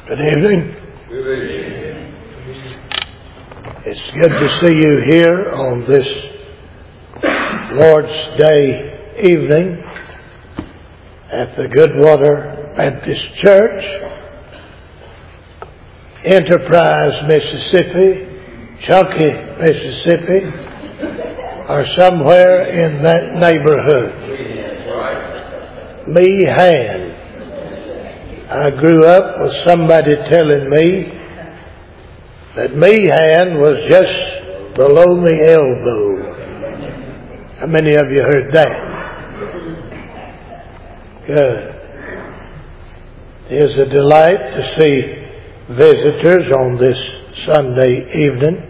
Good evening. Good evening. It's good to see you here on this Lord's Day evening at the Goodwater Baptist Church, Enterprise, Mississippi, Chunky, Mississippi, or somewhere in that neighborhood. Meehan. I grew up with somebody telling me that Meehan was just below the elbow. How many of you heard that? Good. It is a delight to see visitors on this Sunday evening.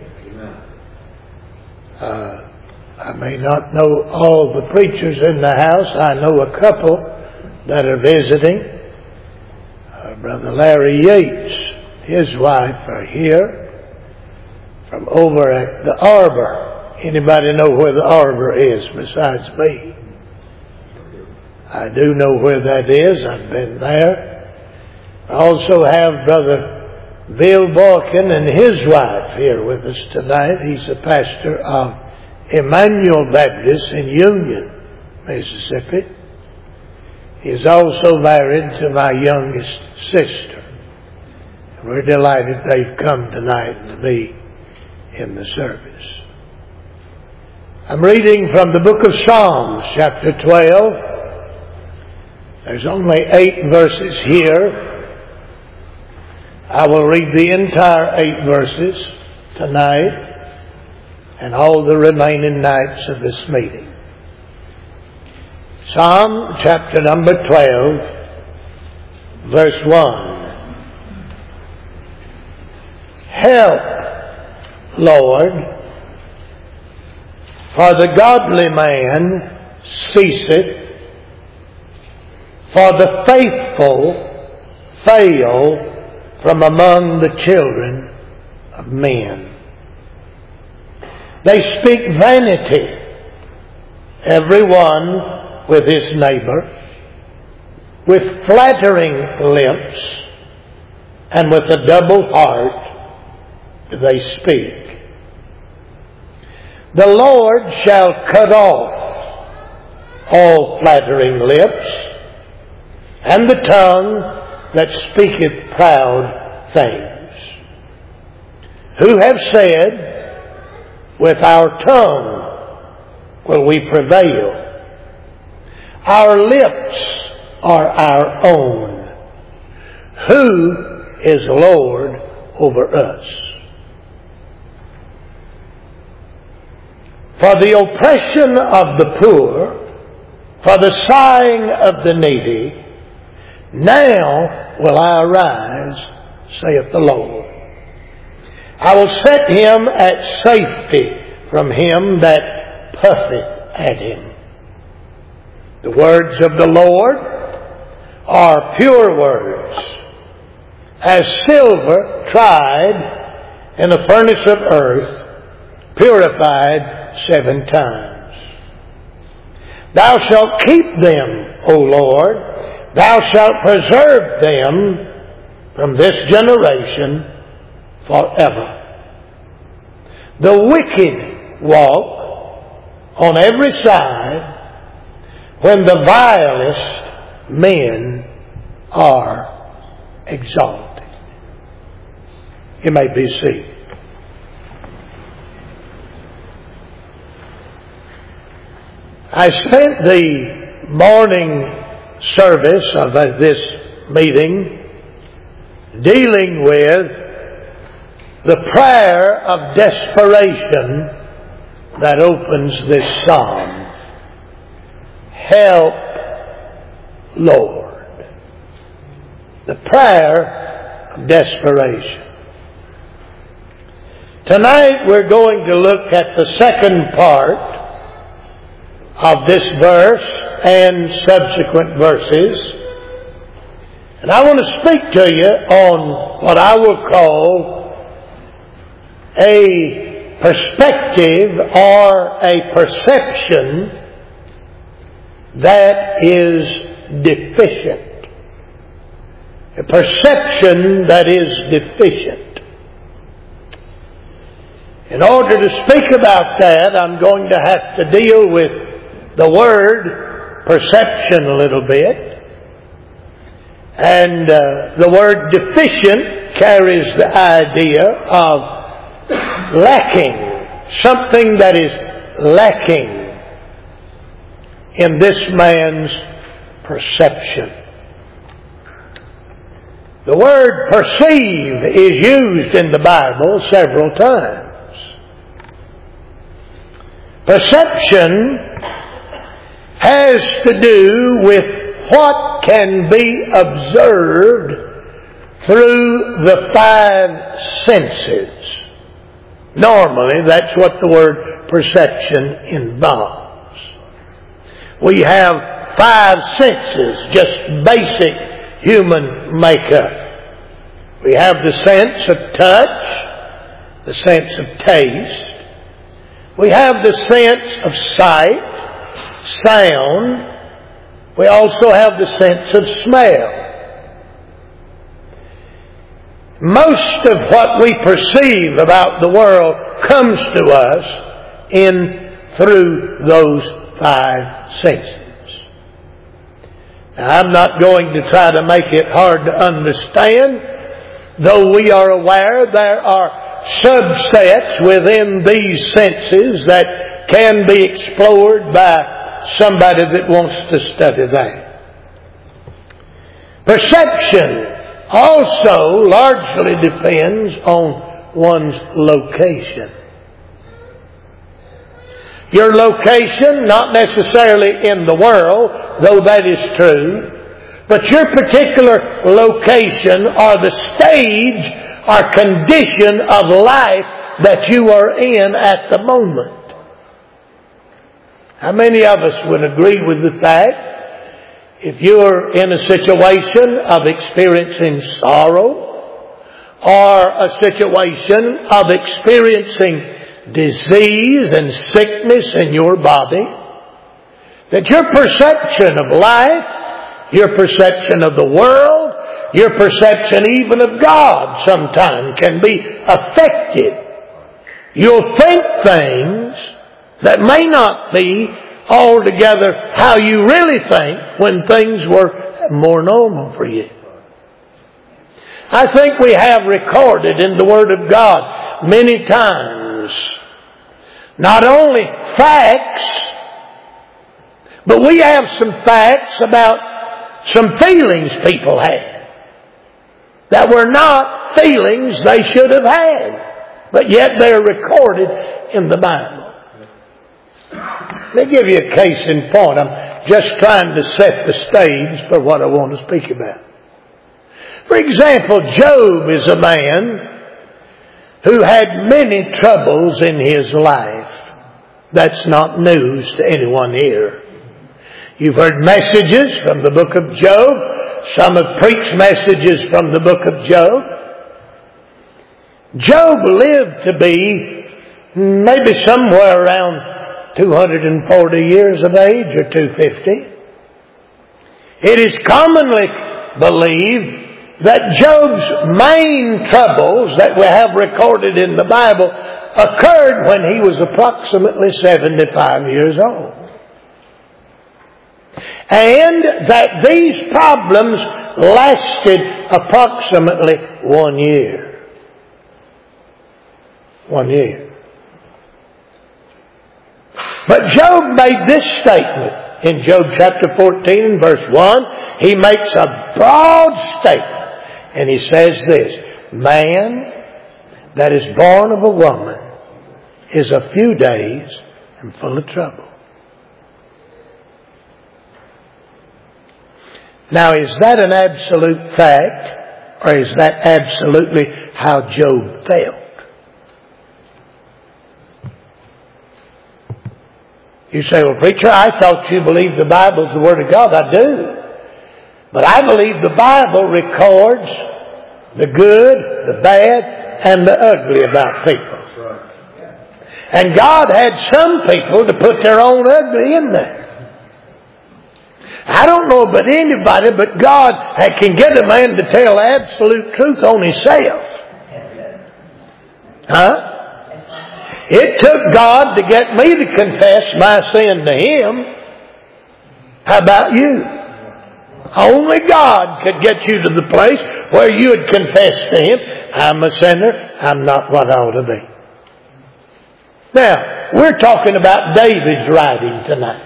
I may not know all the preachers in the house. I know a couple that are visiting. Brother Larry Yates, his wife, are here from over at the Arbor. Anybody know where the Arbor is besides me? I do know where that is. I've been there. I also have Brother Bill Borkin and his wife here with us tonight. He's a pastor of Emmanuel Baptist in Union, Mississippi. He is also married to my youngest sister. And we're delighted they've come tonight to be in the service. I'm reading from the book of Psalms, chapter 12. There's only 8 verses here. I will read the entire 8 verses tonight and all the remaining nights of this meeting. Psalm chapter number 12, verse 1. Help, Lord, for the godly man ceaseth, for the faithful fail from among the children of men. They speak vanity, every one with his neighbor, with flattering lips, and with a double heart they speak. The Lord shall cut off all flattering lips, and the tongue that speaketh proud things. Who have said, with our tongue will we prevail. Our lips are our own. Who is Lord over us? For the oppression of the poor, for the sighing of the needy, now will I arise, saith the Lord. I will set him at safety from him that puffeth at him. The words of the Lord are pure words, as silver tried in a furnace of earth, purified 7 times. Thou shalt keep them, O Lord. Thou shalt preserve them from this generation forever. The wicked walk on every side, when the vilest men are exalted. You may be seated. I spent the morning service of this meeting dealing with the prayer of desperation that opens this psalm. Help, Lord. The prayer of desperation. Tonight we're going to look at the second part of this verse and subsequent verses. And I want to speak to you on what I will call a perspective or a perception that is deficient. A perception that is deficient. In order to speak about that, I'm going to have to deal with the word perception a little bit. And the word deficient carries the idea of lacking, something that is lacking in this man's perception. The word perceive is used in the Bible several times. Perception has to do with what can be observed through the five senses. Normally, that's what the word perception involves. We have five senses, just basic human makeup. We have the sense of touch, the sense of taste. We have the sense of sight, sound. We also have the sense of smell. Most of what we perceive about the world comes to us through those five senses. Now, I'm not going to try to make it hard to understand, though we are aware there are subsets within these senses that can be explored by somebody that wants to study that. Perception also largely depends on one's location. Your location, not necessarily in the world, though that is true, but your particular location or the stage or condition of life that you are in at the moment. How many of us would agree with the fact, if you're in a situation of experiencing sorrow or a situation of experiencing disease and sickness in your body, that your perception of life, your perception of the world, your perception even of God sometimes can be affected. You'll think things that may not be altogether how you really think when things were more normal for you. I think we have recorded in the Word of God many times not only facts, but we have some facts about some feelings people had that were not feelings they should have had, but yet they're recorded in the Bible. Let me give you a case in point. I'm just trying to set the stage for what I want to speak about. For example, Job is a man who had many troubles in his life. That's not news to anyone here. You've heard messages from the book of Job. Some have preached messages from the book of Job. Job lived to be maybe somewhere around 240 years of age or 250. It is commonly believed that Job's main troubles that we have recorded in the Bible occurred when he was approximately 75 years old. And that these problems lasted approximately 1 year. 1 year. But Job made this statement in Job chapter 14 and verse 1. He makes a broad statement. And he says this: man that is born of a woman is a few days and full of trouble. Now, is that an absolute fact, or is that absolutely how Job felt? You say, well, preacher, I thought you believed the Bible's the Word of God. I do. But I believe the Bible records the good, the bad, and the ugly about people. And God had some people to put their own ugly in there. I don't know about anybody, but God can get a man to tell absolute truth on himself. Huh? It took God to get me to confess my sin to Him. How about you? Only God could get you to the place where you would confess to Him, I'm a sinner, I'm not what I ought to be. Now, we're talking about David's writing tonight.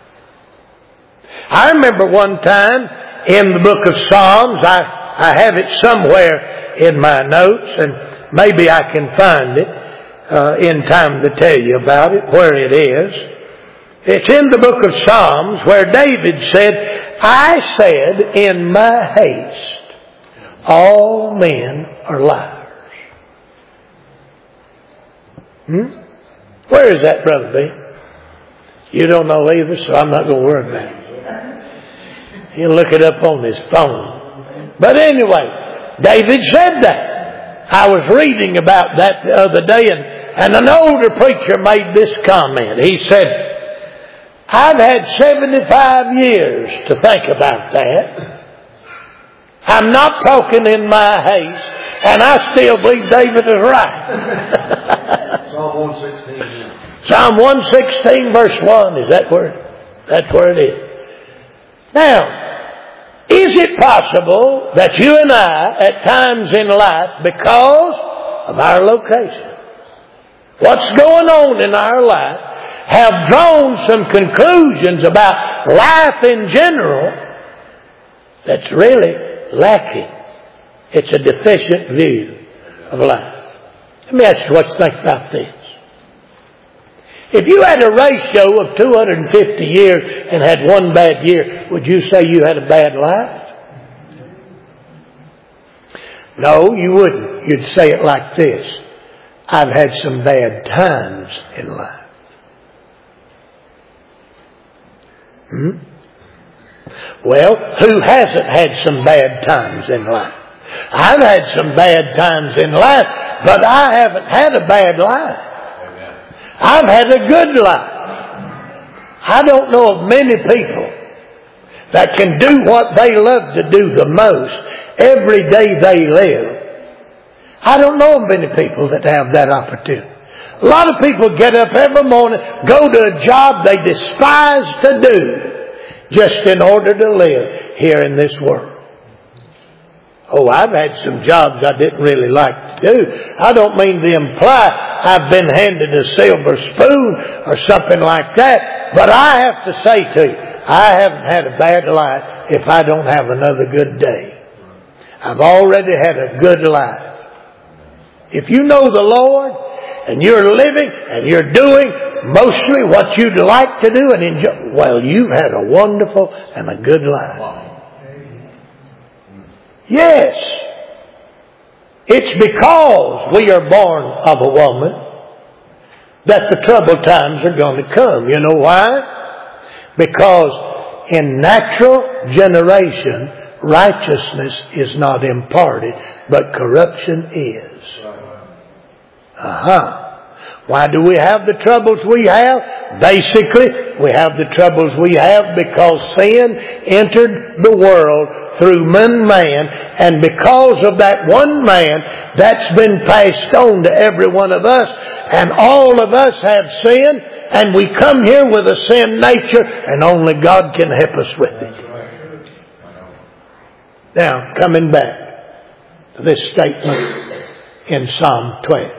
I remember one time in the book of Psalms, I have it somewhere in my notes, and maybe I can find it in time to tell you about it, where it is. It's in the book of Psalms where David said, I said in my haste, all men are liars. Where is that, Brother B? You don't know either, so I'm not going to worry about it. He'll look it up on his phone. But anyway, David said that. I was reading about that the other day, and an older preacher made this comment. He said, I've had 75 years to think about that. I'm not talking in my haste, and I still believe David is right. Psalm 116. Psalm 116 verse 1, is that where? That's where it is. Now, is it possible that you and I, at times in life, because of our location, what's going on in our life, have drawn some conclusions about life in general that's really lacking? It's a deficient view of life. Let me ask you what you think about this. If you had a ratio of 250 years and had one bad year, would you say you had a bad life? No, you wouldn't. You'd say it like this. I've had some bad times in life. Well, who hasn't had some bad times in life? I've had some bad times in life, but I haven't had a bad life. I've had a good life. I don't know of many people that can do what they love to do the most every day they live. I don't know of many people that have that opportunity. A lot of people get up every morning, go to a job they despise to do just in order to live here in this world. Oh, I've had some jobs I didn't really like to do. I don't mean to imply I've been handed a silver spoon or something like that. But I have to say to you, I haven't had a bad life if I don't have another good day. I've already had a good life. If you know the Lord and you're living and you're doing mostly what you'd like to do and enjoy, well, you've had a wonderful and a good life. Yes, it's because we are born of a woman that the troubled times are going to come. You know why? Because in natural generation, righteousness is not imparted, but corruption is. Why do we have the troubles we have? Basically, we have the troubles we have because sin entered the world through one man, and because of that one man, that's been passed on to every one of us, and all of us have sin, and we come here with a sin nature, and only God can help us with it. Now, coming back to this statement in Psalm 12.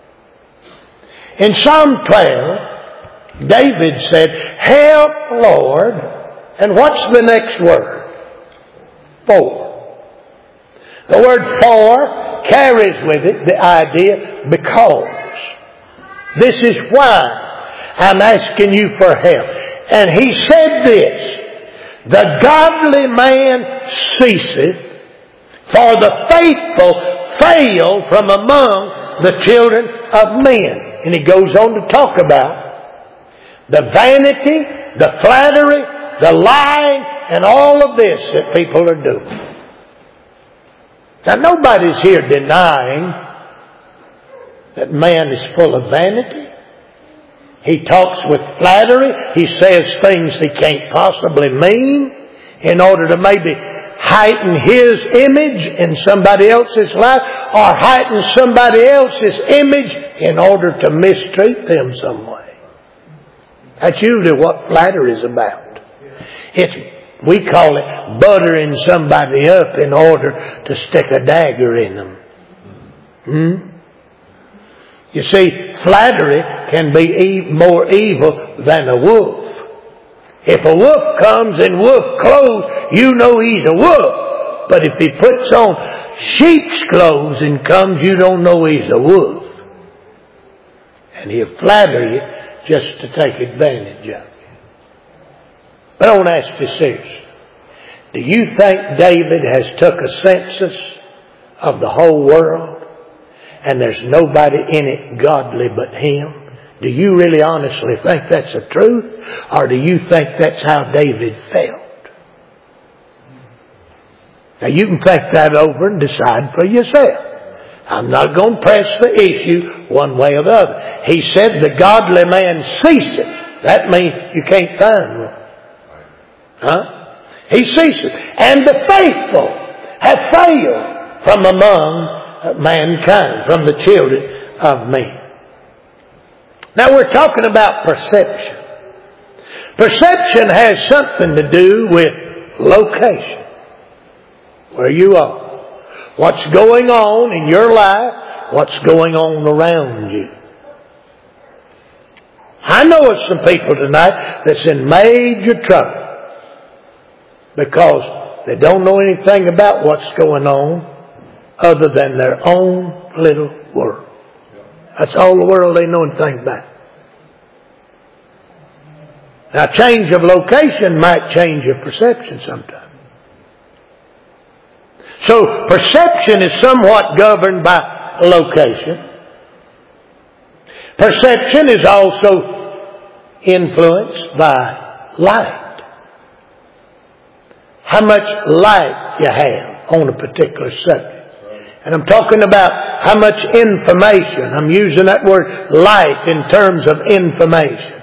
In Psalm 12, David said, help, Lord. And what's the next word? For. The word for carries with it the idea because. This is why I'm asking you for help. And he said this, the godly man ceaseth, for the faithful fail from among the children of men. And he goes on to talk about the vanity, the flattery, the lying, and all of this that people are doing. Now, nobody's here denying that man is full of vanity. He talks with flattery. He says things he can't possibly mean. in order to maybe heighten his image in somebody else's life, or heighten somebody else's image in order to mistreat them some way. That's usually what flattery is about. We call it buttering somebody up in order to stick a dagger in them. You see, flattery can be more evil than a wolf. If a wolf comes in wolf clothes, you know he's a wolf. But if he puts on sheep's clothes and comes, you don't know he's a wolf. And he'll flatter you just to take advantage of you. But I want to ask you seriously. Do you think David has took a census of the whole world and there's nobody in it godly but him? Do you really honestly think that's the truth? Or do you think that's how David felt? Now you can think that over and decide for yourself. I'm not going to press the issue one way or the other. He said the godly man ceaseth. That means you can't find one. He ceaseth. And the faithful have failed from among mankind, from the children of men. Now we're talking about perception. Perception has something to do with location. Where you are. What's going on in your life. What's going on around you. I know of some people tonight that's in major trouble. Because they don't know anything about what's going on other than their own little world. That's all the world they know anything about. Now, change of location might change your perception sometimes. So, perception is somewhat governed by location. Perception is also influenced by light. How much light you have on a particular subject. And I'm talking about how much information. I'm using that word light in terms of information.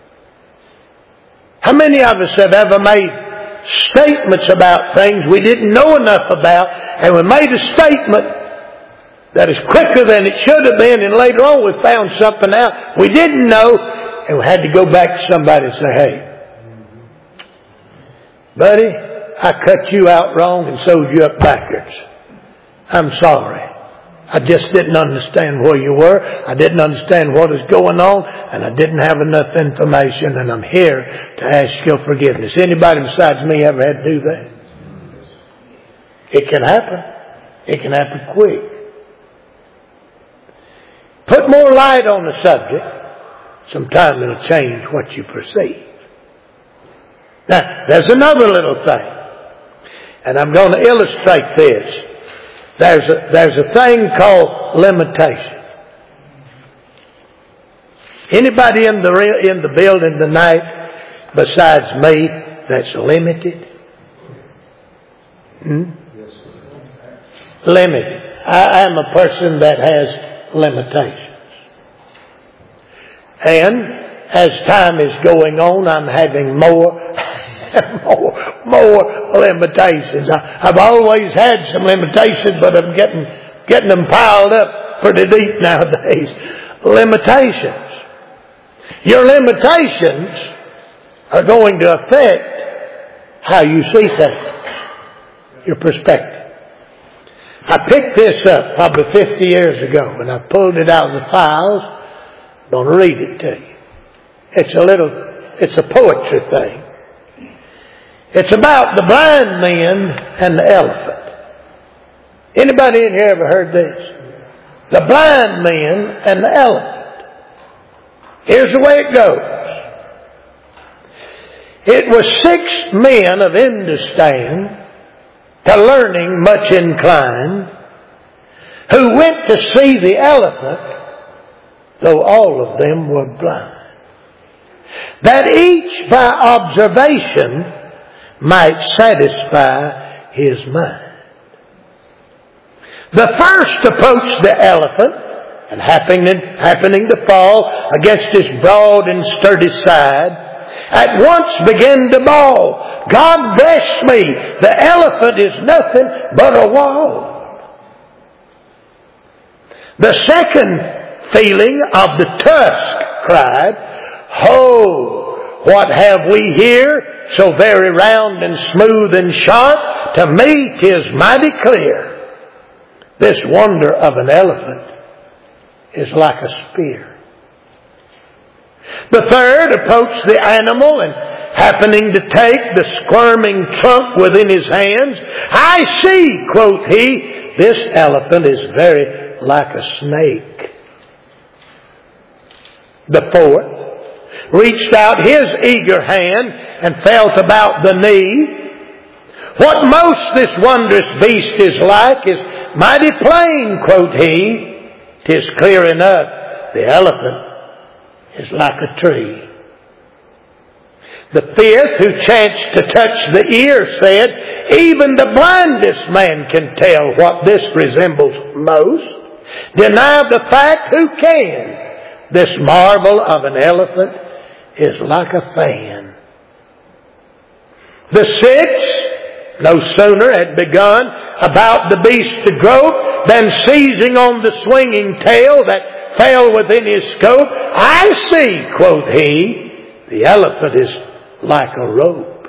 How many of us have ever made statements about things we didn't know enough about, and we made a statement that is quicker than it should have been, and later on we found something out we didn't know, and we had to go back to somebody and say, hey, buddy, I cut you out wrong and sewed you up backwards. I'm sorry. I just didn't understand where you were. I didn't understand what was going on. And I didn't have enough information. And I'm here to ask your forgiveness. Anybody besides me ever had to do that? It can happen. It can happen quick. Put more light on the subject. Sometime it'll change what you perceive. Now, there's another little thing. And I'm going to illustrate this. There's a thing called limitation. Anybody in the building tonight besides me that's limited? Limited. I am a person that has limitations. And as time is going on, I'm having more limitations. I've always had some limitations, but I'm getting them piled up pretty deep nowadays. Limitations. Your limitations are going to affect how you see things. Your perspective. I picked this up probably 50 years ago, and I pulled it out of the files. I'm going to read it to you. It's a poetry thing. It's about the blind man and the elephant. Anybody in here ever heard this? The blind man and the elephant. Here's the way it goes. It was 6 men of Hindustan, to learning much inclined, who went to see the elephant, though all of them were blind, that each by observation might satisfy his mind. The first approached the elephant, and happening to fall against his broad and sturdy side, at once began to bawl. God bless me, the elephant is nothing but a wall. The second feeling of the tusk cried, Ho, what have we here, so very round and smooth and sharp? To me 'tis mighty clear. This wonder of an elephant is like a spear. The third approached the animal and happening to take the squirming trunk within his hands, I see, quoth he, this elephant is very like a snake. The fourth reached out his eager hand and felt about the knee. What most this wondrous beast is like is mighty plain, quoth he. 'Tis clear enough, the elephant is like a tree. The fifth, who chanced to touch the ear, said, even the blindest man can tell what this resembles most. Deny the fact, who can? This marvel of an elephant is like a fan. The sixth no sooner had begun about the beast to grope than seizing on the swinging tail that fell within his scope, I see, quoth he, the elephant is like a rope.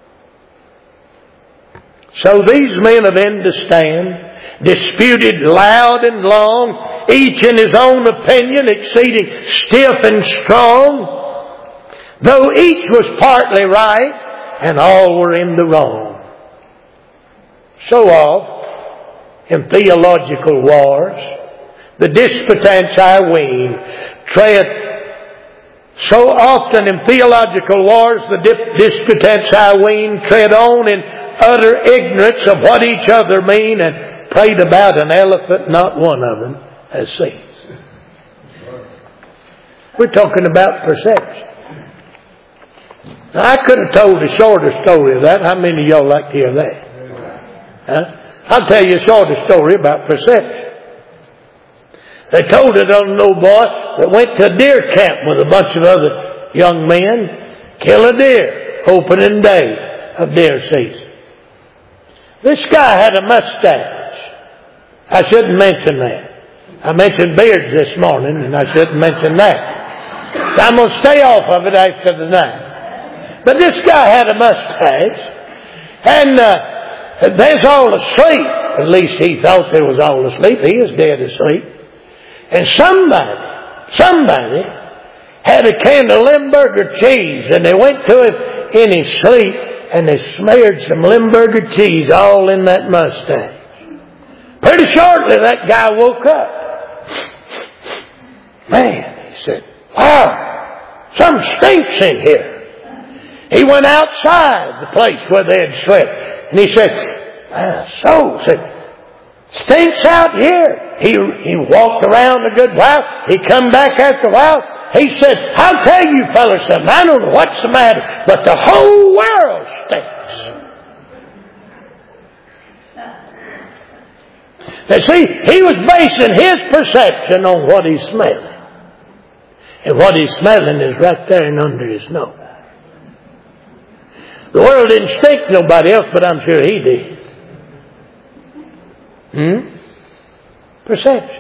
So these men of understand disputed loud and long, each in his own opinion exceeding stiff and strong, though each was partly right and all were in the wrong. So oft in theological wars, the disputants I ween tread. So often in theological wars, the disputants I ween tread on in utter ignorance of what each other mean and prate about an elephant not one of them has seen. We're talking about perception. Now, I could have told a shorter story of that. How many of y'all like to hear that? Huh? I'll tell you a shorter story about perception. They told it on an old boy that went to a deer camp with a bunch of other young men, kill a deer, opening day of deer season. This guy had a mustache. I shouldn't mention that. I mentioned beards this morning, and I shouldn't mention that. So I'm going to stay off of it after the night. But this guy had a mustache, and they's all asleep. At least he thought they was all asleep. He was dead asleep. And somebody had a can of Limburger cheese, and they went to him in his sleep, and they smeared some Limburger cheese all in that mustache. Pretty shortly, that guy woke up. Man, he said, wow, something stinks in here. He went outside the place where they had slept, and he said, stinks out here. He walked around a good while. He come back after a while. He said, I'll tell you fellas something. I don't know what's the matter, but the whole world stinks. Now see, he was basing his perception on what he's smelling. And what he's smelling is right there and under his nose. The world didn't stink nobody else, but I'm sure he did. Perception.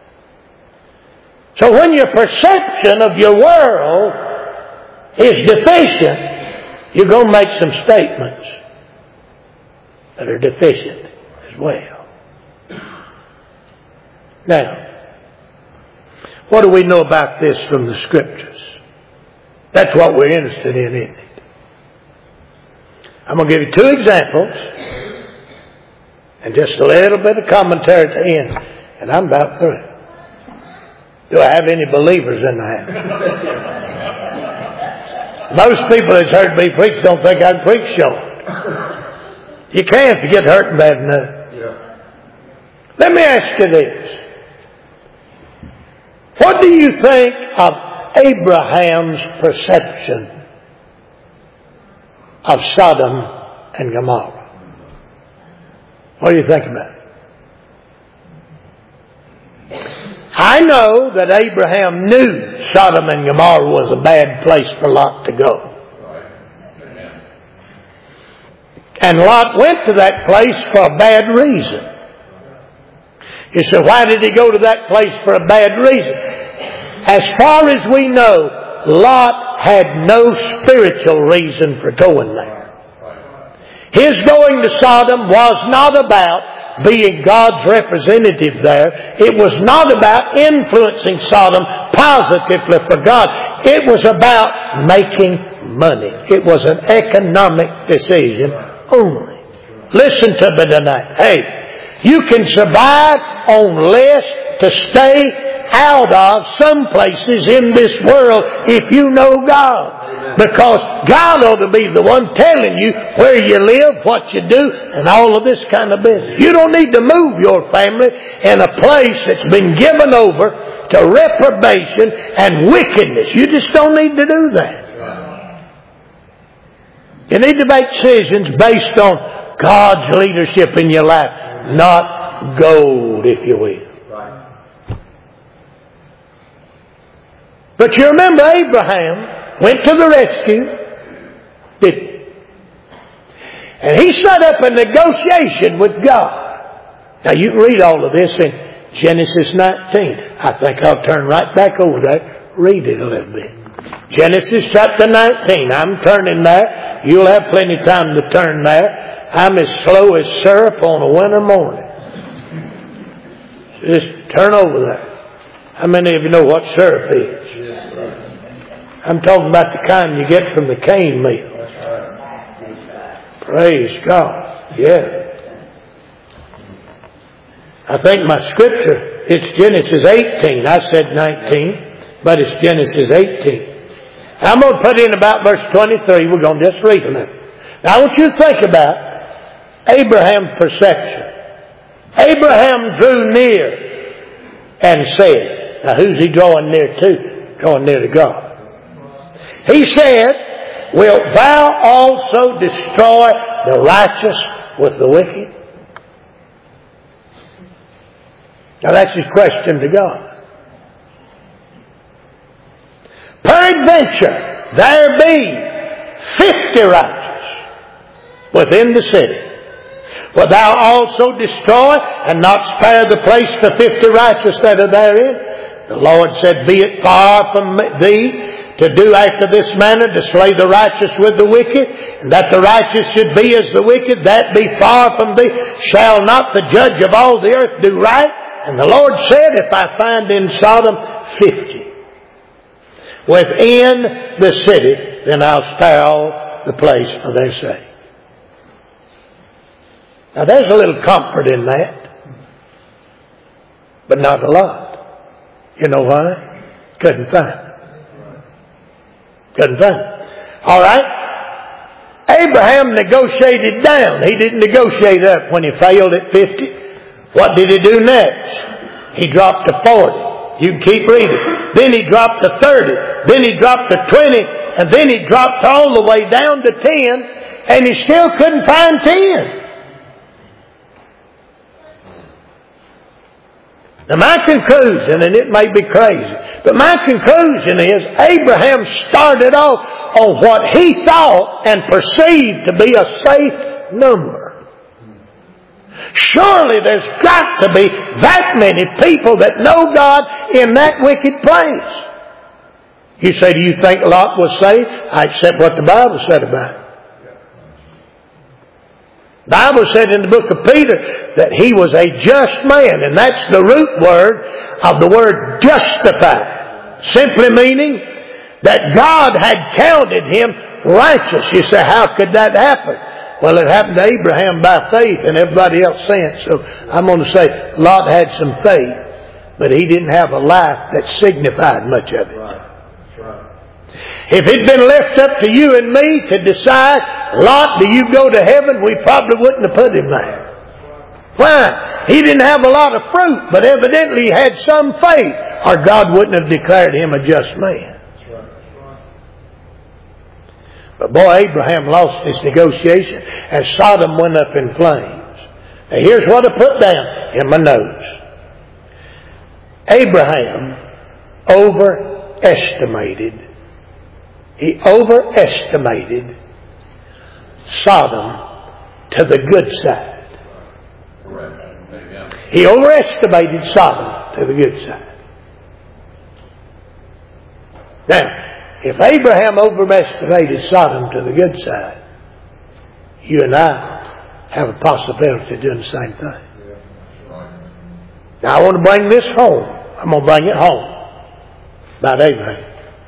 So when your perception of your world is deficient, you're going to make some statements that are deficient as well. Now, what do we know about this from the Scriptures? That's what we're interested in, isn't it? I'm going to give you two examples and just a little bit of commentary at the end, and I'm about through. Do I have any believers in the house? Most people that's heard me preach don't think I can preach short. You can if you get hurt bad enough. Yeah. Let me ask you this. What do you think of Abraham's perception of Sodom and Gomorrah? What do you think about it? I know that Abraham knew Sodom and Gomorrah was a bad place for Lot to go. And Lot went to that place for a bad reason. You say, why did he go to that place for a bad reason? As far as we know, Lot had no spiritual reason for going there. His going to Sodom was not about being God's representative there. It was not about influencing Sodom positively for God. It was about making money. It was an economic decision only. Listen to me tonight. Hey, you can survive on less to stay out of some places in this world if you know God. Because God ought to be the one telling you where you live, what you do, and all of this kind of business. You don't need to move your family in a place that's been given over to reprobation and wickedness. You just don't need to do that. You need to make decisions based on God's leadership in your life, not gold, if you will. But you remember Abraham went to the rescue, didn't he? And he set up a negotiation with God. Now you can read all of this in Genesis 19. I think I'll turn right back over there, read it a little bit. Genesis chapter 19. I'm turning there. You'll have plenty of time to turn there. I'm as slow as syrup on a winter morning. Just turn over there. How many of you know what syrup is? I'm talking about the kind you get from the cane mill. Praise God. Yeah. I think my scripture, it's Genesis 18. I said 19, but it's Genesis 18. I'm going to put in about verse 23. We're going to just read a minute. Now I want you to think about Abraham's perception. Abraham drew near and said, now who's he drawing near to? Drawing near to God. He said, wilt thou also destroy the righteous with the wicked? Now that's his question to God. Peradventure there be 50 righteous within the city. Wilt thou also destroy and not spare the place for 50 righteous that are therein? The Lord said, be it far from thee to do after this manner, to slay the righteous with the wicked, and that the righteous should be as the wicked, that be far from thee. Shall not the judge of all the earth do right? And the Lord said, if I find in Sodom 50 within the city, then I'll spare all the place for their sake. Now there's a little comfort in that, but not a lot. You know why? Couldn't find it. Couldn't find it. All right. Abraham negotiated down. He didn't negotiate up when he failed at 50. What did he do next? He dropped to 40. You can keep reading. Then he dropped to 30. Then he dropped to 20. And then he dropped all the way down to 10. And he still couldn't find 10. Now my conclusion, and it may be crazy, but my conclusion is Abraham started off on what he thought and perceived to be a safe number. Surely there's got to be that many people that know God in that wicked place. You say, do you think Lot was safe? I accept what the Bible said about it. The Bible said in the book of Peter that he was a just man, and that's the root word of the word justify. Simply meaning that God had counted him righteous. You say, how could that happen? Well, it happened to Abraham by faith, and everybody else saying. So I'm going to say Lot had some faith, but he didn't have a life that signified much of it. If it had been left up to you and me to decide, Lot, do you go to heaven? We probably wouldn't have put him there. Why? He didn't have a lot of fruit, but evidently he had some faith, or God wouldn't have declared him a just man. But boy, Abraham lost his negotiation as Sodom went up in flames. Now here's what I put down in my notes. Abraham overestimated Sodom to the good side. Correct. Amen. He overestimated Sodom to the good side. Now, if Abraham overestimated Sodom to the good side, you and I have a possibility of doing the same thing. Now I want to bring this home. I'm going to bring it home about Abraham.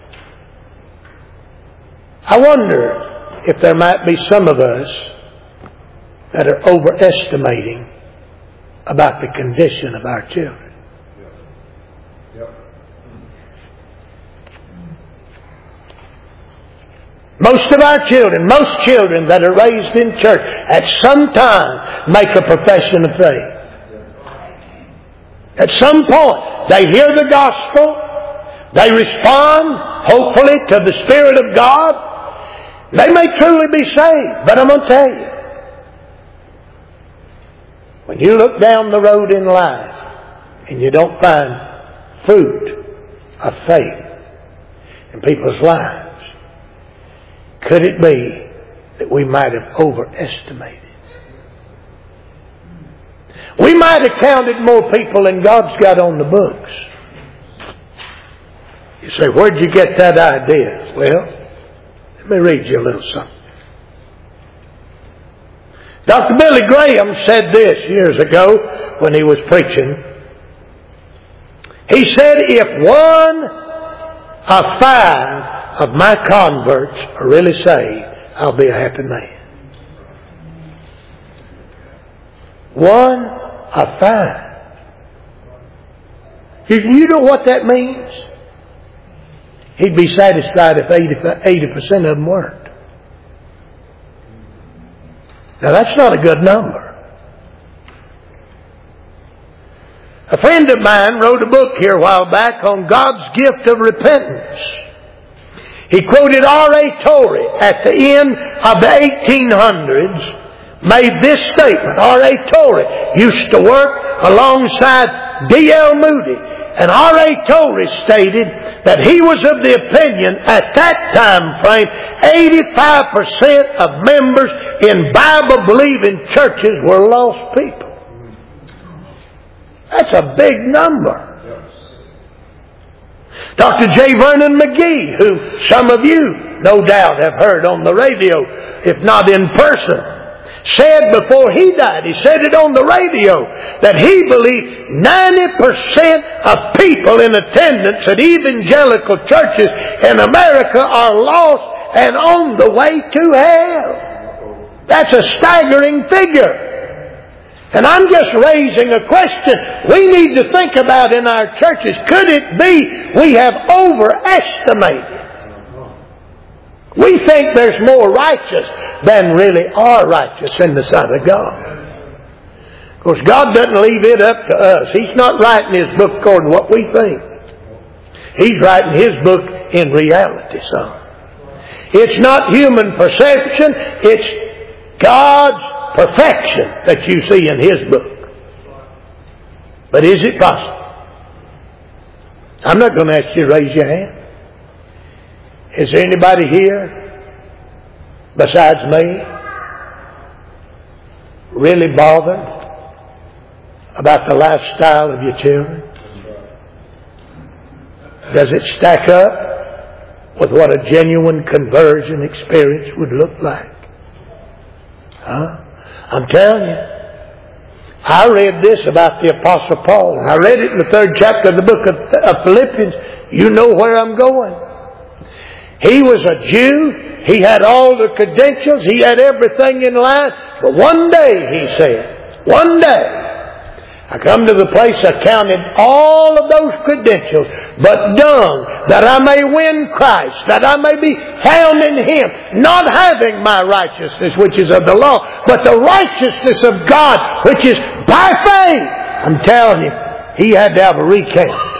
I wonder if there might be some of us that are overestimating about the condition of our children. Most of our children, most children that are raised in church at some time make a profession of faith. At some point, they hear the gospel. They respond, hopefully, to the Spirit of God. They may truly be saved, but I'm going to tell you, when you look down the road in life and you don't find fruit of faith in people's lives, could it be that we might have overestimated? We might have counted more people than God's got on the books. You say, where'd you get that idea? Well, let me read you a little something. Dr. Billy Graham said this years ago when he was preaching. He said, if 1 of 5 of my converts are really saved, I'll be a happy man. 1 of 5. You know what that means? He'd be satisfied if 80% of them weren't. Now that's not a good number. A friend of mine wrote a book here a while back on God's gift of repentance. He quoted R.A. Torrey at the end of the 1800s, made this statement. R.A. Torrey used to work alongside D.L. Moody. And R.A. Torrey stated that he was of the opinion at that time frame 85% of members in Bible-believing churches were lost people. That's a big number. Dr. J. Vernon McGee, who some of you no doubt have heard on the radio, if not in person, said before he died, he said it on the radio, that he believed 90% of people in attendance at evangelical churches in America are lost and on the way to hell. That's a staggering figure. And I'm just raising a question we need to think about in our churches. Could it be we have overestimated? We think there's more righteous than really are righteous in the sight of God. Of course, God doesn't leave it up to us. He's not writing His book according to what we think. He's writing His book in reality, son. It's not human perception. It's God's perfection that you see in His book. But is it possible? I'm not going to ask you to raise your hand. Is there anybody here besides me really bothered about the lifestyle of your children? Does it stack up with what a genuine conversion experience would look like? Huh? I'm telling you. I read this about the Apostle Paul. I read it in the 3rd chapter of the book of Philippians. You know where I'm going. He was a Jew. He had all the credentials. He had everything in line. But one day, he said, one day, I come to the place I counted all of those credentials, but dung, that I may win Christ, that I may be found in Him, not having my righteousness, which is of the law, but the righteousness of God, which is by faith. I'm telling you, he had to have a recount.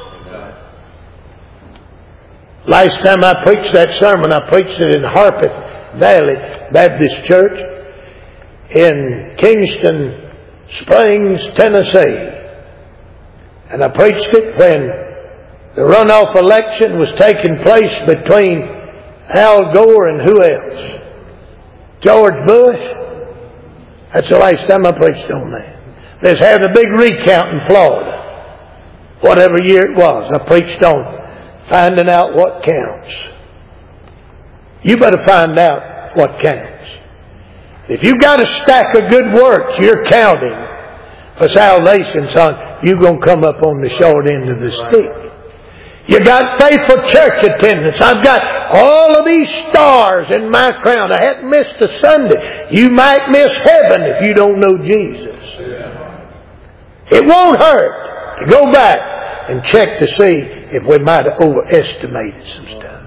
Last time I preached that sermon, I preached it in Harpeth Valley Baptist Church in Kingston Springs, Tennessee. And I preached it when the runoff election was taking place between Al Gore and who else? George Bush. That's the last time I preached on that. Let's have a big recount in Florida. Whatever year it was, I preached on finding out what counts. You better find out what counts. If you've got a stack of good works you're counting for salvation, son, you're going to come up on the short end of the stick. You got faithful church attendance. I've got all of these stars in my crown. I hadn't missed a Sunday. You might miss heaven if you don't know Jesus. It won't hurt to go back and check to see if we might have overestimated some stuff.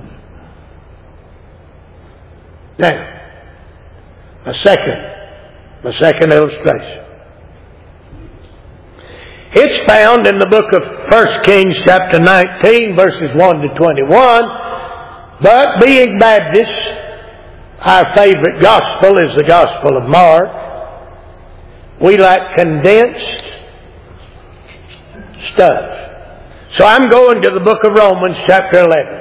Now, my second illustration. It's found in the book of 1 Kings chapter 19 verses 1 to 21. But being Baptists, our favorite gospel is the Gospel of Mark. We like condensed stuff. So I'm going to the book of Romans chapter 11.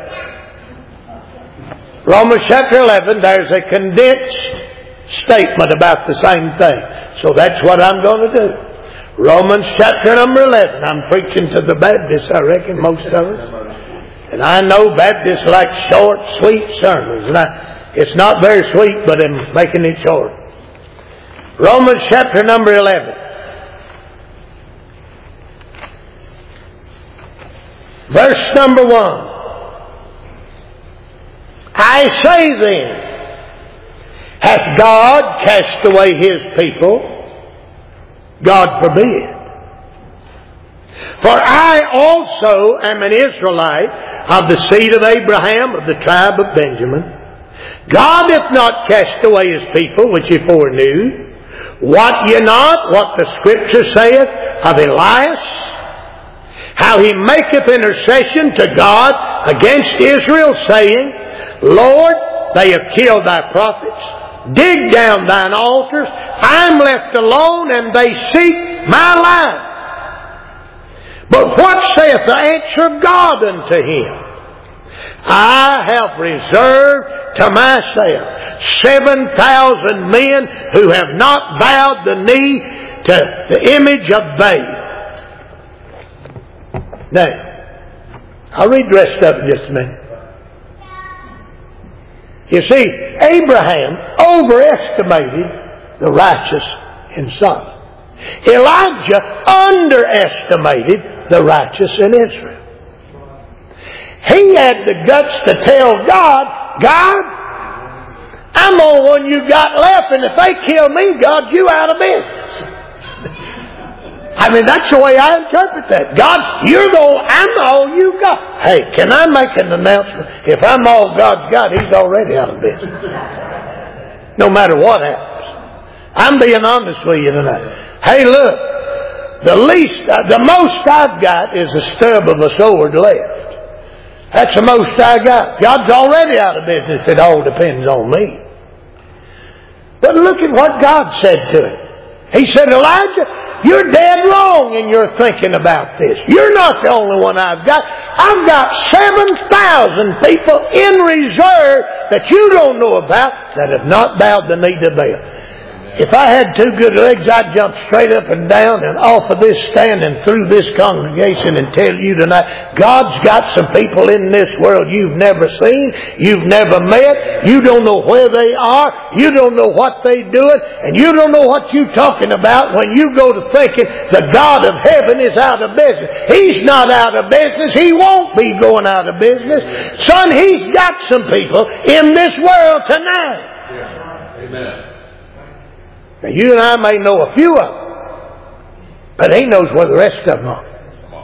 Romans chapter 11, there's a condensed statement about the same thing. So that's what I'm going to do. Romans chapter number 11. I'm preaching to the Baptists, I reckon, most of us. And I know Baptists like short, sweet sermons. And it's not very sweet, but I'm making it short. Romans chapter number 11. Verse number 1. I say then, hath God cast away His people? God forbid. For I also am an Israelite of the seed of Abraham, of the tribe of Benjamin. God hath not cast away His people, which He foreknew. Wot ye not what the Scripture saith of Elias? How he maketh intercession to God against Israel, saying, Lord, they have killed thy prophets. Dig down thine altars. I am left alone, and they seek my life. But what saith the answer of God unto him? I have reserved to myself 7,000 men who have not bowed the knee to the image of Baal. Now, I'll read the rest of it in just a minute. You see, Abraham overestimated the righteous in Sodom. Elijah underestimated the righteous in Israel. He had the guts to tell God, God, I'm the only one you got left, and if they kill me, God, you out of business. I mean, that's the way I interpret that. God, I'm all you got. Hey, can I make an announcement? If I'm all God's got, He's already out of business. No matter what happens. I'm being honest with you tonight. Hey, look, the most I've got is a stub of a sword left. That's the most I got. God's already out of business. It all depends on me. But look at what God said to him. He said, Elijah, you're dead wrong in your thinking about this. You're not the only one I've got. I've got 7,000 people in reserve that you don't know about that have not bowed the knee to Baal. If I had two good legs, I'd jump straight up and down and off of this stand and through this congregation and tell you tonight, God's got some people in this world you've never seen, you've never met, you don't know where they are, you don't know what they're doing, and you don't know what you're talking about when you go to thinking the God of heaven is out of business. He's not out of business. He won't be going out of business. Son, He's got some people in this world tonight. Amen. Now, you and I may know a few of them, but He knows where the rest of them are.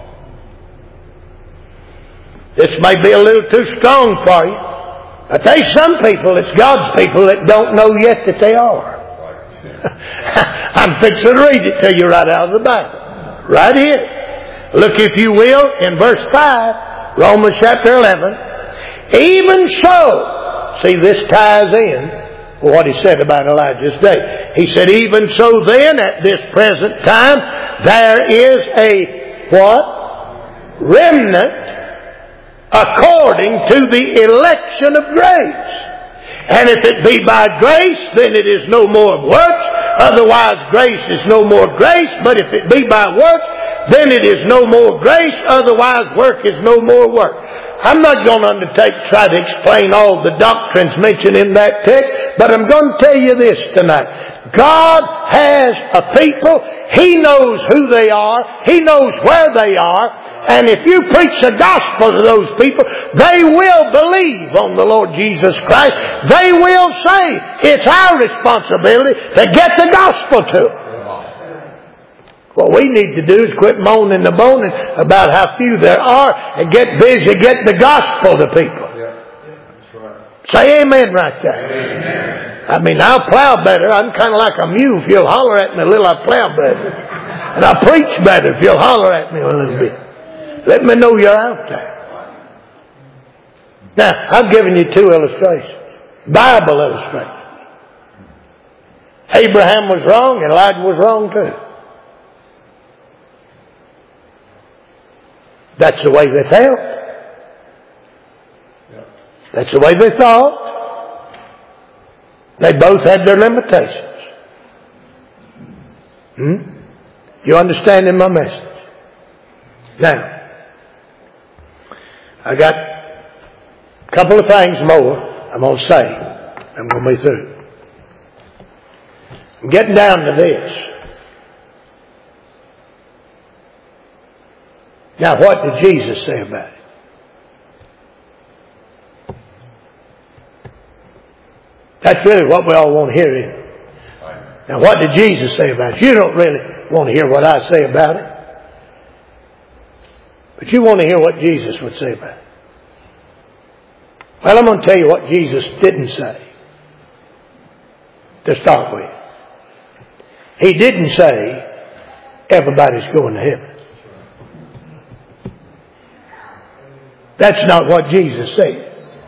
This may be a little too strong for you, but there's some people, it's God's people, that don't know yet that they are. I'm fixing to read it to you right out of the Bible. Right here. Look, if you will, in verse 5, Romans chapter 11. Even so, see, this ties in what he said about Elijah's day. He said, even so then, at this present time, there is a, what? Remnant according to the election of grace. And if it be by grace, then it is no more of works, otherwise grace is no more grace. But if it be by works, then it is no more grace, otherwise work is no more work. I'm not going to undertake to try to explain all the doctrines mentioned in that text, but I'm going to tell you this tonight. God has a people. He knows who they are. He knows where they are. And if you preach the gospel to those people, they will believe on the Lord Jesus Christ. They will say it's our responsibility to get the gospel to them. What we need to do is quit moaning and moaning about how few there are and get busy getting the gospel to people. Say amen right there. Amen. I mean, I'll plow better. I'm kind of like a mule. If you'll holler at me a little, I'll plow better. And I'll preach better if you'll holler at me a little bit. Let me know you're out there. Now, I've given you 2 illustrations. Bible illustrations. Abraham was wrong, and Elijah was wrong too. That's the way they felt. That's the way they thought. They both had their limitations. You understanding my message? Now, I got a couple of things more I'm going to say. I'm going to be through. I'm getting down to this. Now, what did Jesus say about it? That's really what we all want to hear, isn't it? Now, what did Jesus say about it? You don't really want to hear what I say about it. But you want to hear what Jesus would say about it. Well, I'm going to tell you what Jesus didn't say. To start with. He didn't say, everybody's going to heaven. That's not what Jesus said.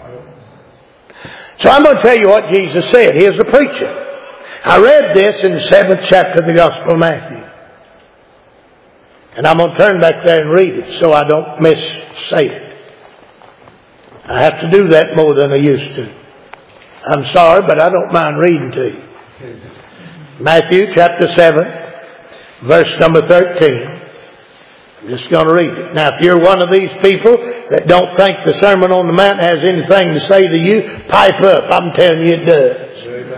So I'm going to tell you what Jesus said. Here's the preacher. I read this in the 7th chapter of the Gospel of Matthew. And I'm going to turn back there and read it so I don't missay it. I have to do that more than I used to. I'm sorry, but I don't mind reading to you. Matthew chapter 7, verse number 13. I'm just going to read it. Now, if you're one of these people that don't think the Sermon on the Mount has anything to say to you, pipe up. I'm telling you it does.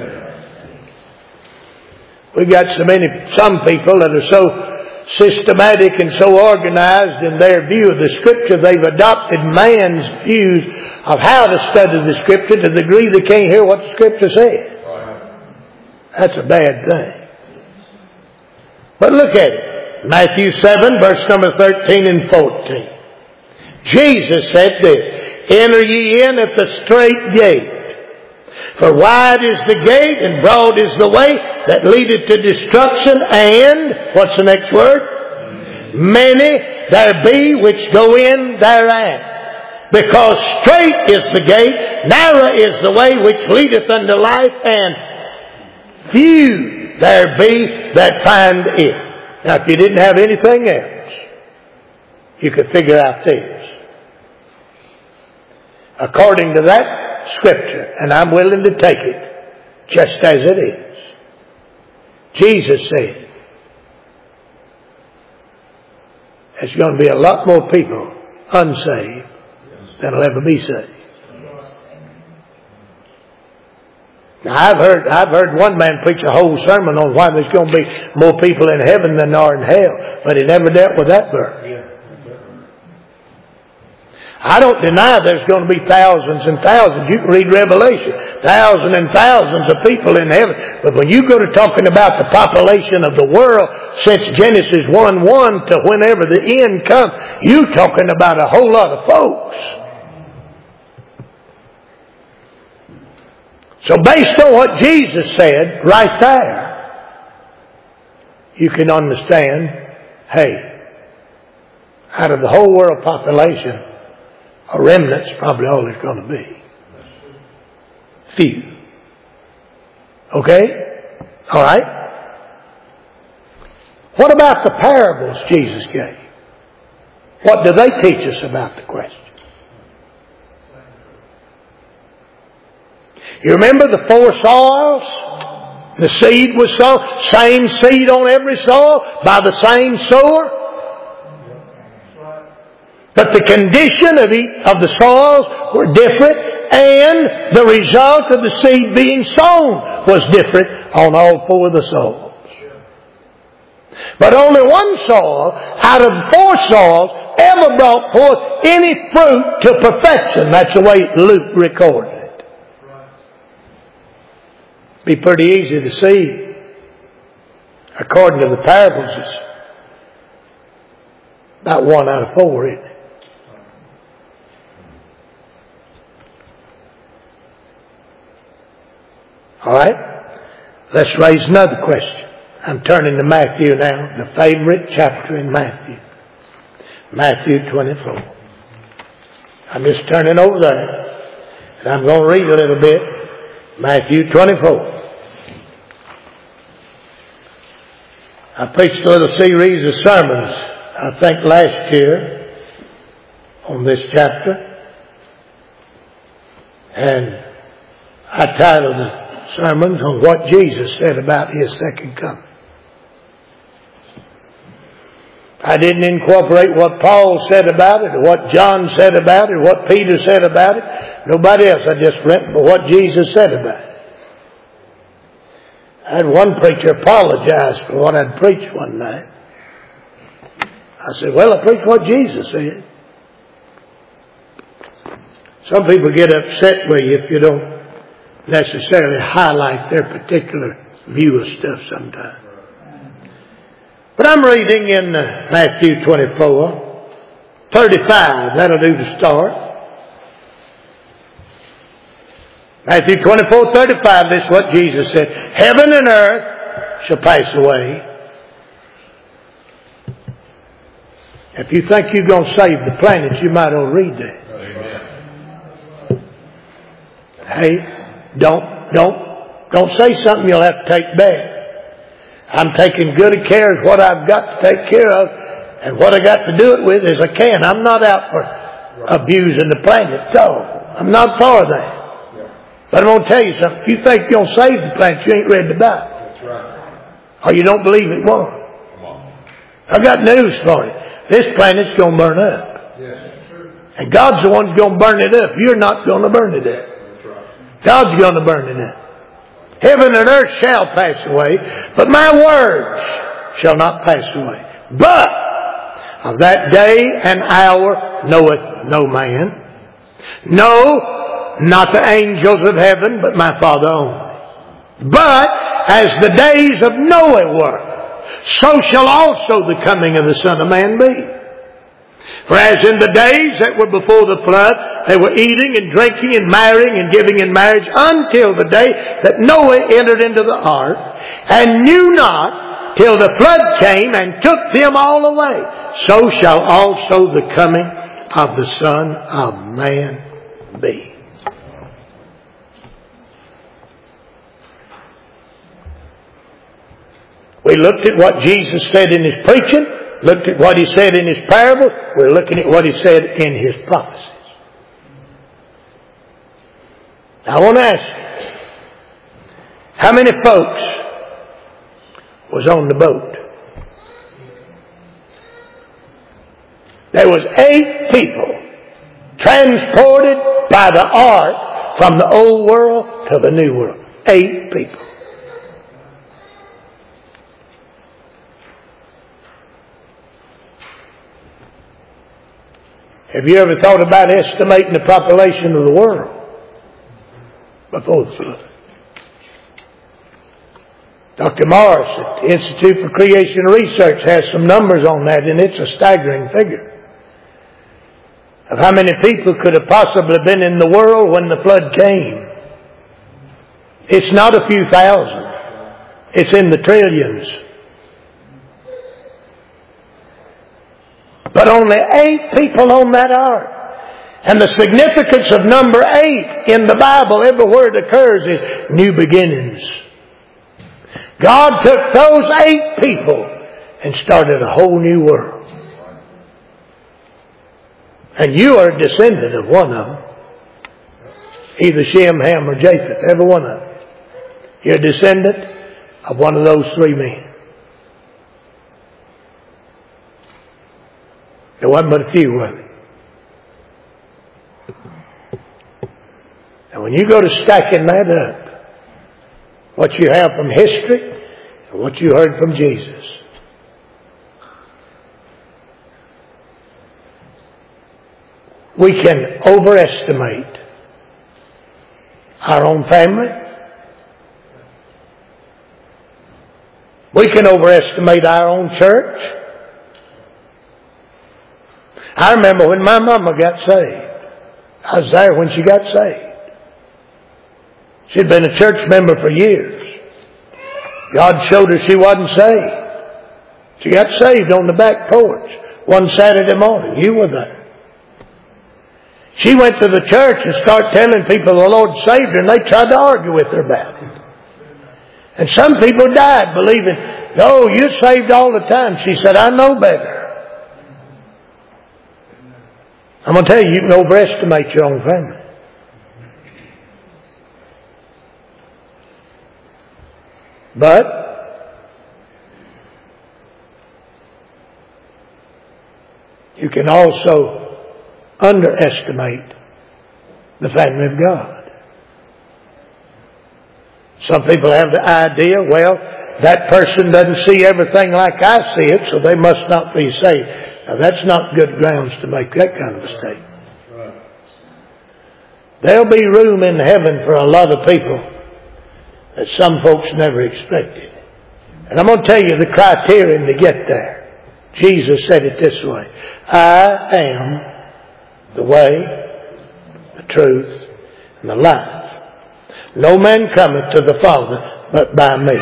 We got some people that are so systematic and so organized in their view of the Scripture, they've adopted man's views of how to study the Scripture to the degree they can't hear what the Scripture says. That's a bad thing. But look at it. Matthew 7, verse number 13 and 14. Jesus said this, enter ye in at the strait gate. For wide is the gate and broad is the way that leadeth to destruction, and, what's the next word? Many there be which go in thereat. Because strait is the gate, narrow is the way which leadeth unto life, and few there be that find it. Now, if you didn't have anything else, you could figure out this. According to that Scripture, and I'm willing to take it just as it is, Jesus said, there's going to be a lot more people unsaved than will ever be saved. Now, I've heard one man preach a whole sermon on why there's going to be more people in heaven than there are in hell, but he never dealt with that verse. I don't deny there's going to be thousands and thousands. You can read Revelation. Thousands and thousands of people in heaven. But when you go to talking about the population of the world since Genesis 1:1 to whenever the end comes, you're talking about a whole lot of folks. So based on what Jesus said right there, you can understand, hey, out of the whole world population, a remnant's probably all there's going to be. Few. Okay? All right? What about the parables Jesus gave? What do they teach us about the question? You remember the 4 soils? The seed was sown, same seed on every soil, by the same sower. But the condition of the soils were different, and the result of the seed being sown was different on all four of the soils. But only one soil out of 4 soils ever brought forth any fruit to perfection. That's the way Luke recorded it. Be pretty easy to see. According to the parables, it's about 1 out of 4, isn't it? All right? Let's raise another question. I'm turning to Matthew now, the favorite chapter in Matthew. Matthew 24. I'm just turning over there. And I'm going to read a little bit. Matthew 24. I preached a little series of sermons, I think last year, on this chapter. And I titled the sermons on what Jesus said about His second coming. I didn't incorporate what Paul said about it, or what John said about it, or what Peter said about it. Nobody else. I just went for what Jesus said about it. I had one preacher apologize for what I'd preached one night. I said, well, I preached what Jesus said. Some people get upset with you if you don't necessarily highlight their particular view of stuff sometimes. But I'm reading in Matthew 24, 35. That'll do to start. Matthew 24, 35, this is what Jesus said. Heaven and earth shall pass away. If you think you're going to save the planet, you might all read that. Amen. Hey, don't say something you'll have to take back. I'm taking good care of what I've got to take care of, and what I got to do it with as I can. I'm not out for abusing the planet at all. I'm not for that. But I'm going to tell you something. If you think you're going to save the planet, you ain't read the Bible. That's right. Or you don't believe it won't. I've got news for you. This planet's going to burn up. And God's the one who's going to burn it up. You're not going to burn it up. God's going to burn it up. Heaven and earth shall pass away, but my words shall not pass away. But of that day and hour knoweth no man. No, not the angels of heaven, but my Father only. But as the days of Noah were, so shall also the coming of the Son of Man be. For as in the days that were before the flood, they were eating and drinking and marrying and giving in marriage until the day that Noah entered into the ark, and knew not till the flood came and took them all away. So shall also the coming of the Son of Man be. We looked at what Jesus said in His preaching, looked at what He said in His parables. We're looking at what He said in His prophecies. Now, I want to ask you, how many folks was on the boat? There was 8 people transported by the ark from the old world to the new world. 8 people. Have you ever thought about estimating the population of the world before the flood? Dr. Morris at the Institute for Creation Research has some numbers on that, and it's a staggering figure of how many people could have possibly been in the world when the flood came. It's not a few thousand. It's in the trillions. But only 8 people on that ark. And the significance of number 8 in the Bible, everywhere it occurs, is new beginnings. God took those 8 people and started a whole new world. And you are a descendant of one of them. Either Shem, Ham, or Japheth. Every one of them. You're a descendant of one of those three men. There wasn't but a few, was it? And when you go to stacking that up, what you have from history and what you heard from Jesus, we can overestimate our own family. We can overestimate our own church. I remember when my mama got saved. I was there when she got saved. She'd been a church member for years. God showed her she wasn't saved. She got saved on the back porch one Saturday morning. You were there. She went to the church and started telling people the Lord saved her, and they tried to argue with her about it. And some people died believing, oh, you're saved all the time. She said, I know better. I'm going to tell you, you can overestimate your own family. But you can also underestimate the family of God. Some people have the idea, well, that person doesn't see everything like I see it, so they must not be saved. Now, that's not good grounds to make that kind of a statement. There'll be room in heaven for a lot of people that some folks never expected. And I'm going to tell you the criterion to get there. Jesus said it this way: I am the way, the truth, and the life. No man cometh to the Father but by me.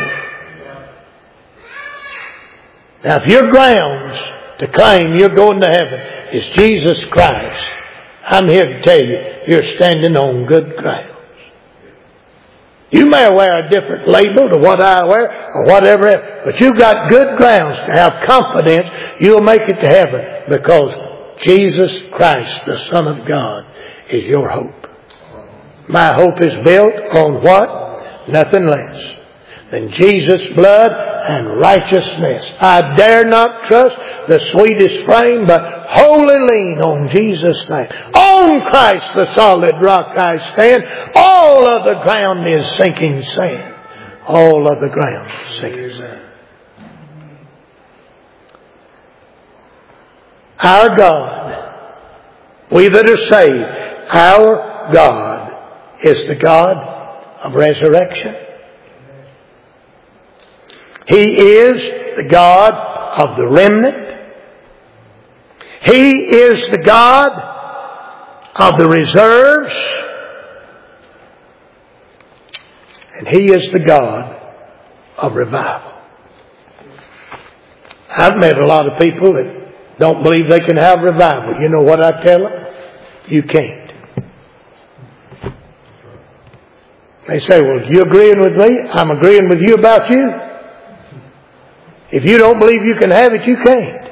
Now, if your grounds to claim you're going to heaven is Jesus Christ, I'm here to tell you, you're standing on good grounds. You may wear a different label to what I wear or whatever else, but you've got good grounds to have confidence you'll make it to heaven because Jesus Christ, the Son of God, is your hope. My hope is built on what? Nothing less than Jesus' blood and righteousness. I dare not trust the sweetest frame, but wholly lean on Jesus' name. On Christ the solid rock I stand. All other ground is sinking sand. All other ground is sinking sand. Our God, we that are saved, our God is the God of resurrection. He is the God of the remnant. He is the God of the reserves. And He is the God of revival. I've met a lot of people that don't believe they can have revival. You know what I tell them? You can't. They say, well, you agreeing with me? I'm agreeing with you about you. If you don't believe you can have it, you can't.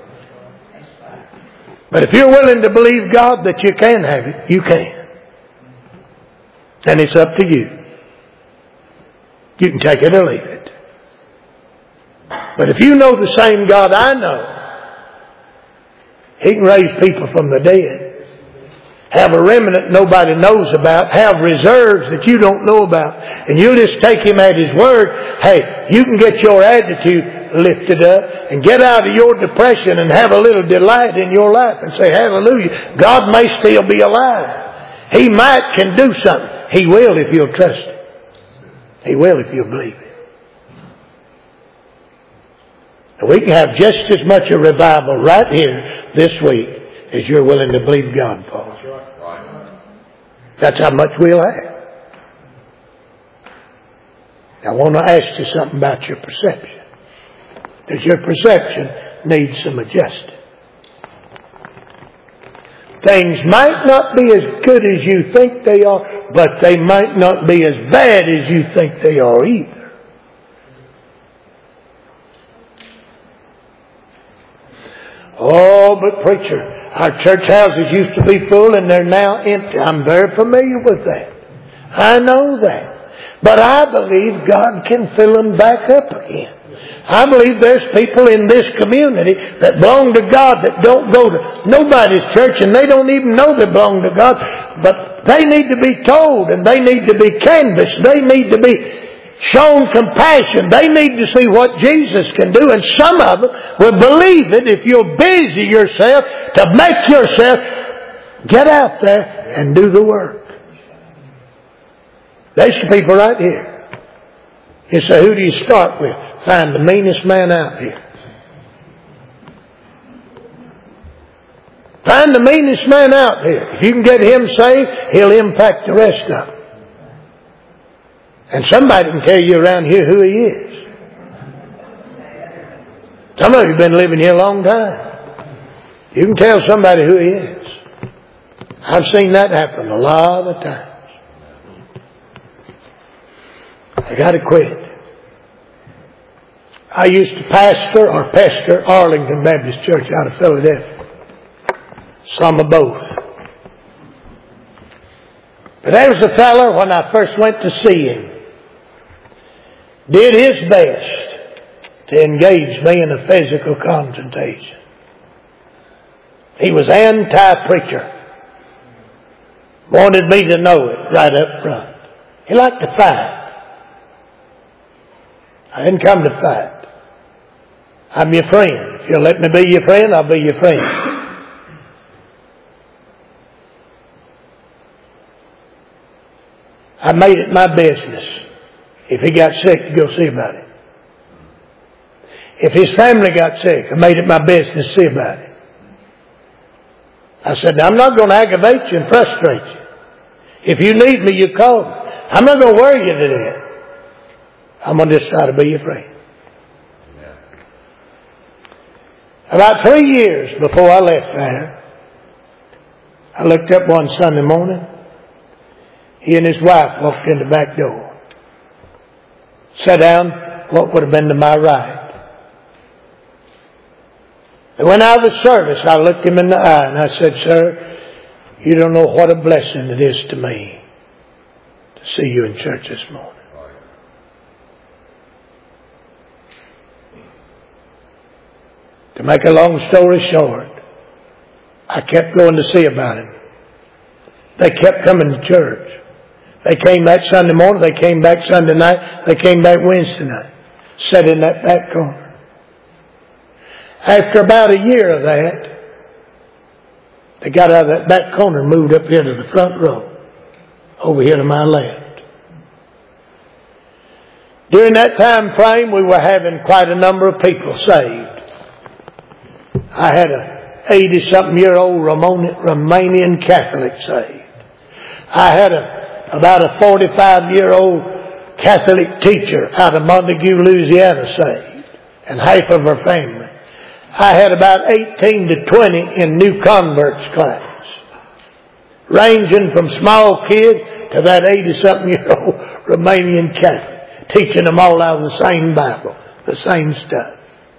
But if you're willing to believe God that you can have it, you can. And it's up to you. You can take it or leave it. But if you know the same God I know, He can raise people from the dead. Have a remnant nobody knows about. Have reserves that you don't know about. And you'll just take Him at His word. Hey, you can get your attitude lifted up and get out of your depression and have a little delight in your life and say, hallelujah, God may still be alive. He can do something. He will if you'll trust Him. He will if you'll believe it. And we can have just as much a revival right here this week as you're willing to believe God for. That's how much we'll have. I want to ask you something about your perception. Because your perception needs some adjusting. Things might not be as good as you think they are, but they might not be as bad as you think they are either. Oh, but preacher, our church houses used to be full and they're now empty. I'm very familiar with that. I know that. But I believe God can fill them back up again. I believe there's people in this community that belong to God that don't go to nobody's church, and they don't even know they belong to God. But they need to be told, and they need to be canvassed. They need to be shown compassion. They need to see what Jesus can do. And some of them will believe it if you'll busy yourself to make yourself get out there and do the work. There's the people right here. You say, who do you start with? Find the meanest man out here. Find the meanest man out here. If you can get him saved, he'll impact the rest of them. And somebody can tell you around here who he is. Some of you have been living here a long time. You can tell somebody who he is. I've seen that happen a lot of times. I got to quit. I used to pastor Arlington Baptist Church out of Philadelphia. Some of both. But there was a fellow, when I first went to see him, did his best to engage me in a physical confrontation. He was anti-preacher. Wanted me to know it right up front. He liked to fight. I didn't come to fight. I'm your friend. If you'll let me be your friend, I'll be your friend. I made it my business. If he got sick, to go see about it. If his family got sick, I made it my business to see about it. I said, I'm not going to aggravate you and frustrate you. If you need me, you call me. I'm not going to worry you to death. I'm going to just try to be your friend. About 3 years before I left there, I looked up one Sunday morning. He and his wife walked in the back door. Sat down what would have been to my right. And when out of the service, I looked him in the eye and I said, sir, you don't know what a blessing it is to me to see you in church this morning. To make a long story short, I kept going to see about him. They kept coming to church. They came that Sunday morning. They came back Sunday night. They came back Wednesday night. Sat in that back corner. After about a year of that, they got out of that back corner and moved up here to the front row. Over here to my left. During that time frame, we were having quite a number of people saved. I had a 80-something-year-old Romanian Catholic saved. I had about a 45-year-old Catholic teacher out of Montague, Louisiana saved, and half of her family. I had about 18 to 20 in new converts class, ranging from small kids to that 80-something-year-old Romanian Catholic, teaching them all out of the same Bible, the same stuff.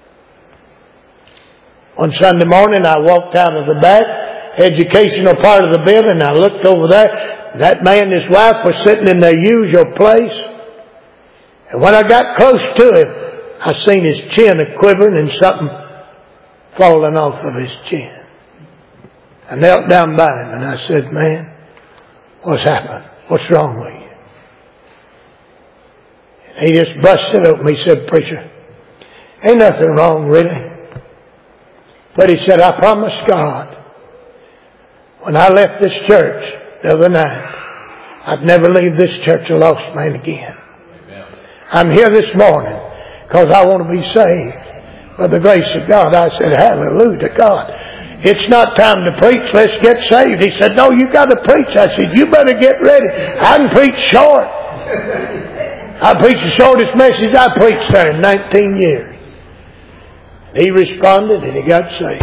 One Sunday morning, I walked out of the back, educational part of the building, and I looked over there. That man and his wife were sitting in their usual place. And when I got close to him, I seen his chin a-quivering and something falling off of his chin. I knelt down by him and I said, man, what's happened? What's wrong with you? And he just busted open. He said, preacher, ain't nothing wrong really. But he said, I promised God, when I left this church the other night, I'd never leave this church a lost man again. Amen. I'm here this morning because I want to be saved by the grace of God. I said, hallelujah to God. It's not time to preach. Let's get saved. He said, no, you got to preach. I said, you better get ready. I can preach short. I preached the shortest message I preached there in 19 years. He responded and he got saved.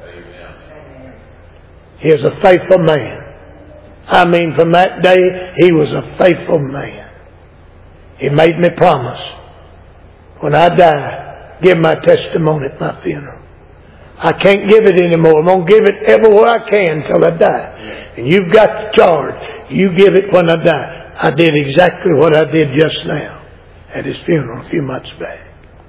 He is a faithful man. I mean, from that day, he was a faithful man. He made me promise, when I die, give my testimony at my funeral. I can't give it anymore. I'm going to give it everywhere I can till I die. And you've got the charge. You give it when I die. I did exactly what I did just now at his funeral a few months back.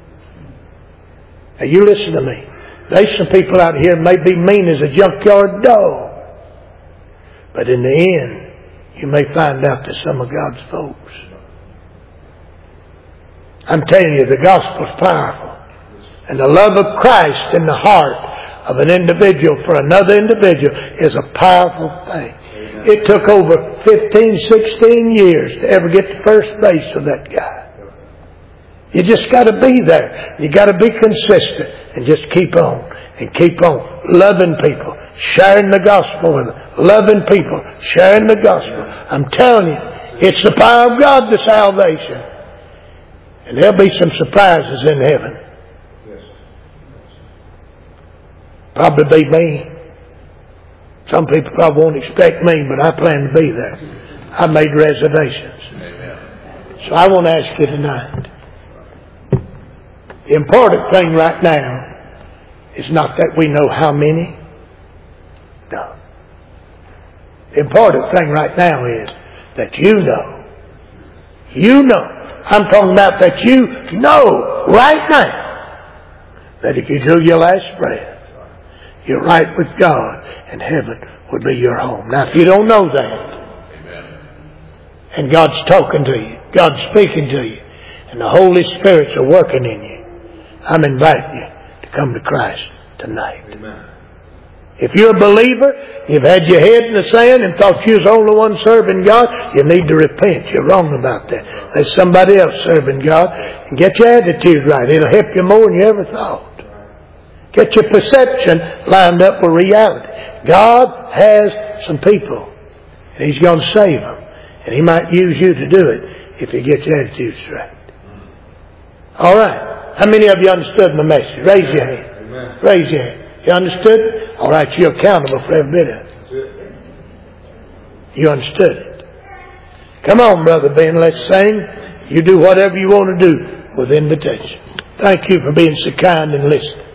Now you listen to me. There's some people out here may be mean as a junkyard dog. But in the end, you may find out that some of God's folks. I'm telling you, the gospel's powerful. And the love of Christ in the heart of an individual for another individual is a powerful thing. It took over 15, 16 years to ever get to first base with that guy. You just got to be there. You got to be consistent and just keep on and keep on loving people, sharing the gospel with them, loving people, sharing the gospel. I'm telling you, it's the power of God to salvation. And there'll be some surprises in heaven. Probably be me. Some people probably won't expect me, but I plan to be there. I made reservations. So I want to ask you tonight. The important thing right now is not that we know how many. No. The important thing right now is that you know. You know. I'm talking about that you know right now that if you drew your last breath, you're right with God and heaven would be your home. Now if you don't know that, and God's talking to you, God's speaking to you, and the Holy Spirit's are working in you, I'm inviting you to come to Christ tonight. Amen. If you're a believer, you've had your head in the sand and thought you was the only one serving God, you need to repent. You're wrong about that. There's somebody else serving God. And get your attitude right. It'll help you more than you ever thought. Get your perception lined up with reality. God has some people, and He's going to save them. And He might use you to do it if you get your attitude straight. All right. How many of you understood my message? Raise your hand. Amen. Raise your hand. You understood it? All right, you're accountable for every bit of it. You understood it. Come on, Brother Ben, let's sing. You do whatever you want to do with invitation. Thank you for being so kind and listening.